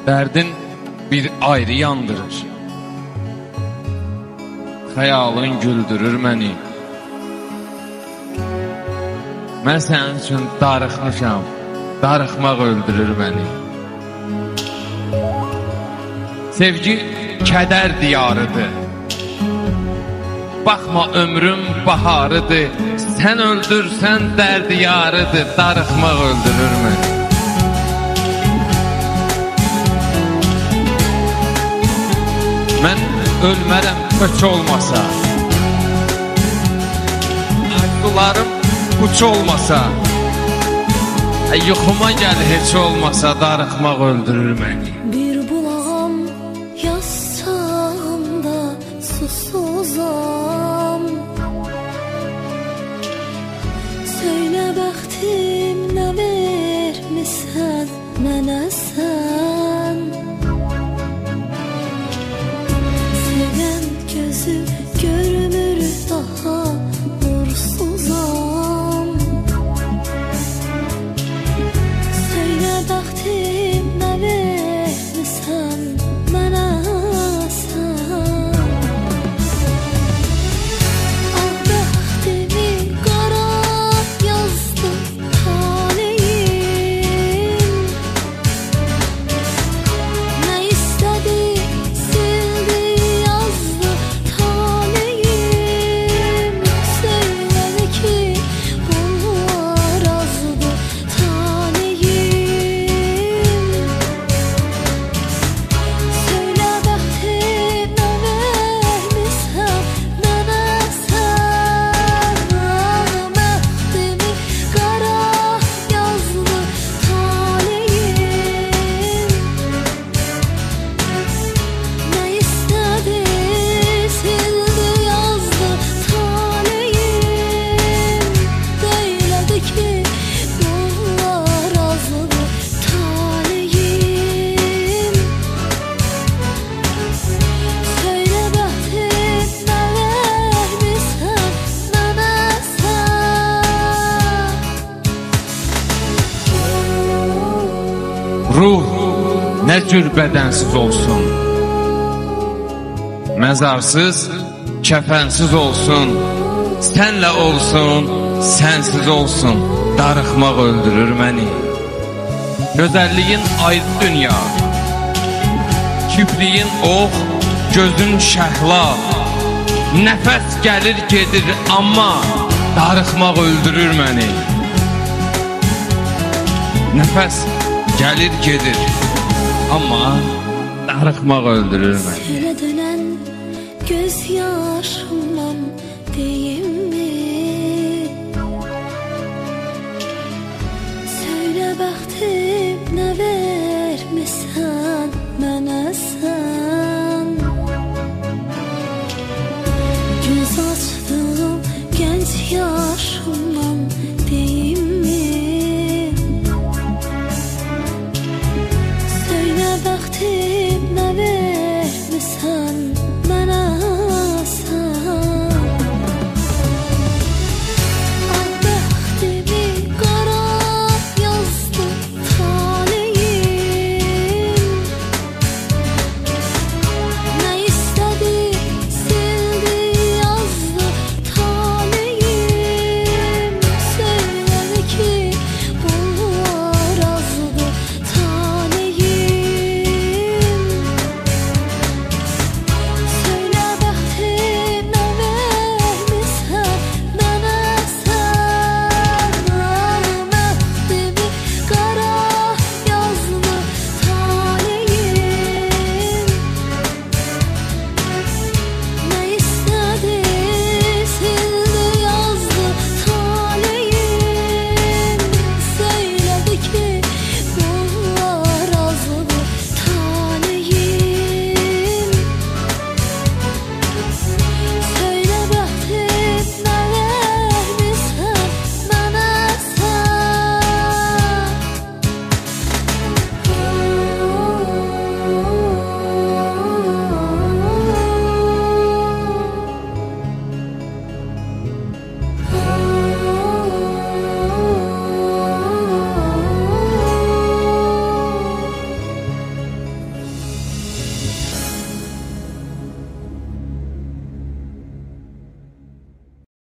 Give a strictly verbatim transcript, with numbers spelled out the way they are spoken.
Dərdin bir ayrı yandırır. Xəyalın güldürür məni. Mən sənin üçün darıxmışam, darıxmaq öldürür məni. Sevgi kədər diyarıdır. Baxma ömrüm baharıdır. Sən öldürsən dərd yarıdır. Darıxmaq öldürür məni. Mən ölmərəm heç olmasa, arzularım puç olmasa, yuxuma gəl heç olmasa, darıxmaq öldürür məni. Bir bulağam yazsam da susuzam. Söylə bəxtim nə vermisən mənə sən. Sevən gözüm görmür daha nursuzam. Söylə bəxtim nə vermisən mənə sən. Ah bəxtimi qara yazdı taleyim. Nə istədi sildi yazdı taleyim. Söylədi ki bunlar azdı taleyim. Söylə bəxtim nə vermisən mənə sən. Ah bəxtimi qara yazdı taleyim. Nə istədi sildi yazdı taleyim. Deylədi ki bunlar azdı taleyim. Söylə bəxtim nə vermisən mənə sən. Ruh nə cür bədənsiz olsun, məzarsız, kəfənsiz olsun, sənlə olsun, sənsiz olsun, darıxmaq öldürür məni. Gözəlliyin ayrı dünya, kipriyin ox, gözün şəhla, nəfəs gəlir gedir amma darıxmaq öldürür məni. Nəfəs gəlir gedir amma darıxmaq öldürür məni. Selə dönən göz yaşımdan deyimmi? Söylə bəxtim nə vermisən mənə sən. Göz açdığım gənc yaşımdan deyimmi? Söylə bəxtim